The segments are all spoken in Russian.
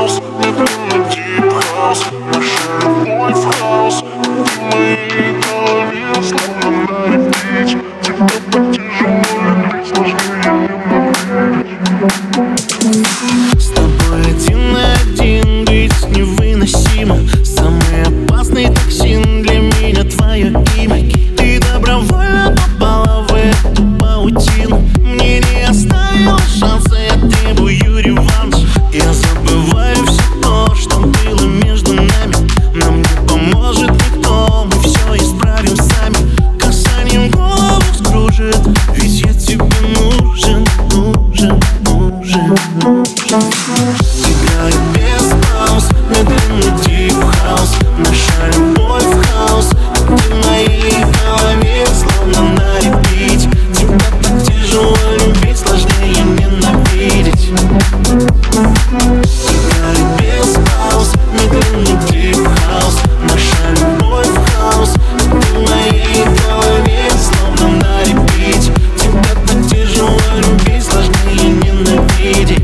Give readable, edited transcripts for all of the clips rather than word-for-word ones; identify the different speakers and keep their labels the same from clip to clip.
Speaker 1: хаус, медленный дип хаус. Наша любовь в хаус. Ты в моей голове, словно на репите. Тебя так тяжело любить, сложнее не.
Speaker 2: С тобой один на один быть невыносимо. Самый опасный токсин для меня твое имя. Ты добровольно попала в эту паутину. Мне не оставила шанса, я требую реванш. Я забываю все то, что было между нами. Нам не поможет никто, мы все исправим сами. Касанием голову скружит, ведь я тебе нужен, нужен, нужен, нужен. Играю без пауз, медленный дип хаус. Наша любовь в хаус. Ты в моей голове, словно на репите. Тебя так тяжело любить, сложнее ненавидеть. Играю без пауз, медленный дип хаус. Наша любовь в хаус. Ты в моей голове, словно на репите. Тебя так тяжело любить, сложнее ненавидеть.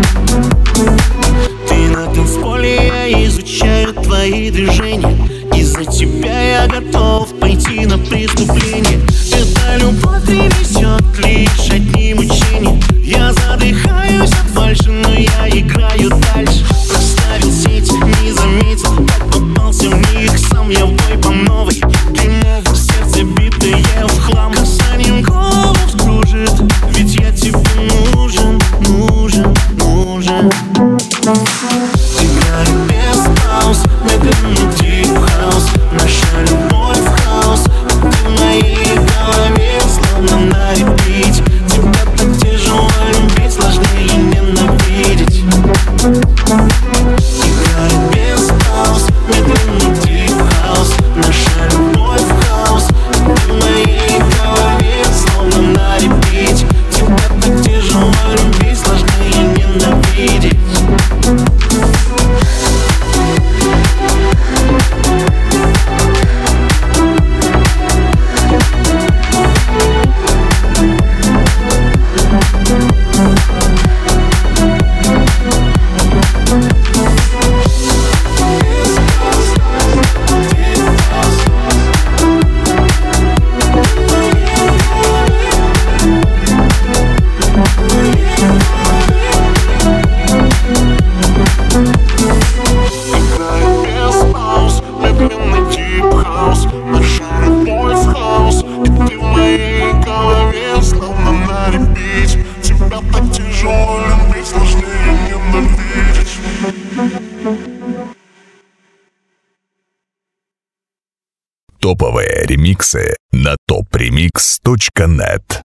Speaker 2: Ты на танцполе, я изучаю твои движения. Из-за тебя я готов пойти на преступление. Эта любовь принесет лишь одни мучения. Я задыхаюсь от фальши, но я играю дальше. Проставил сеть, не заметил, как попался в них. Сам я в бой по новой. Дымово сердце битое в хлам. Касанием голову скружит, ведь я тебе нужен, нужен, нужен. Играю без пауз, медленный дип хаус. Наша любовь в хаус. Ты в моей голове, словно на репите. Тебя так тяжело любить, сложнее ненавидеть. Играю без пауз, медленный дип хаус. Наша любовь в хаус. Ты в моей голове, словно на репите. Тебя так тяжело любить, сложнее ненавидеть.
Speaker 3: Топовые ремиксы на topremix.net.